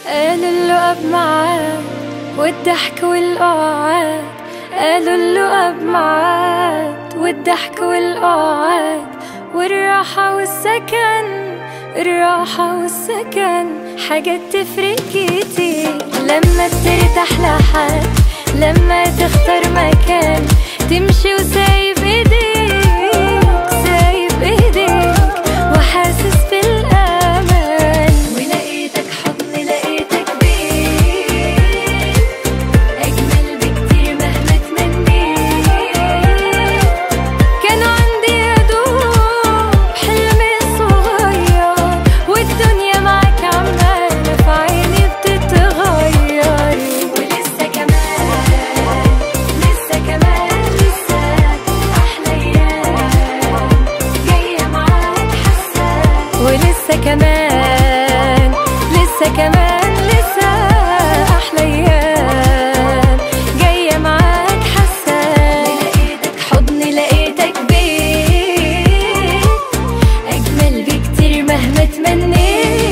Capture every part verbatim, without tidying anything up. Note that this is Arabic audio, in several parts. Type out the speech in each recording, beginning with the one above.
قالوا اللقب معاد والضحك والقعاد، قالوا اللقب معاد والضحك والقعاد، والراحة والسكن، الراحة والسكن حاجات تفرق كتير. لما ترتاح لحد، لما تختار مكان، تمشي وسايب ايديك، سايب ايديك وحاسس بالامان. ولقيتك حضن، لقيتك بيت اجمل بكتير مهما تمنيت. كانوا عندي يا دوب حلمي صغير، والدنيا معاك عمالة في عيني بتتغير. ولسه كمان، لسه كمان، لسه أحلى أيام جاية معاك حاسة. ولسه كمان، لسه كمان، لسه أحلى أيام جاية معاك حاسة. لقيتك حضن، لقيتك بيت أجمل بكتير مهما تمنيت.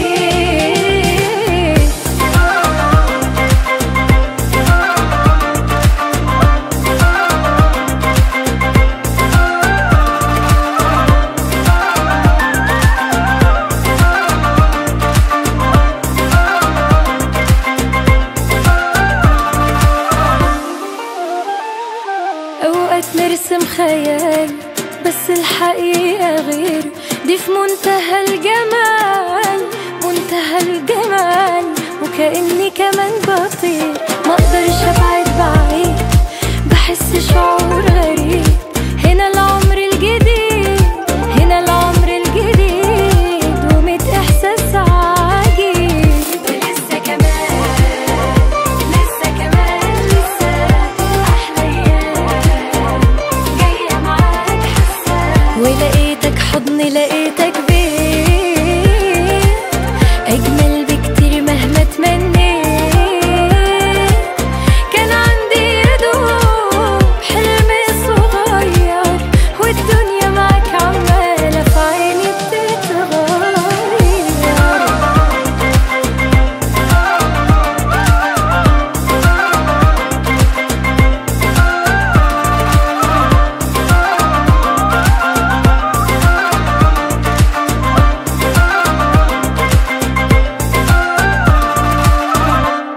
أوقات نرسم خيال بس الحقيقة غير، دي في منتهى الجمال، منتهى الجمال. وكأني كمان بطير، مقدرش أبعد بعيد، بحس شعور غريب. هنا العمر الجديد، هنا العمر الجديد، وميت إحساس عجيب. ولسه كمان، لسه كمان، لسه أحلى أيام جاية معاك حاسة. ولقيتك حضن، لقيتك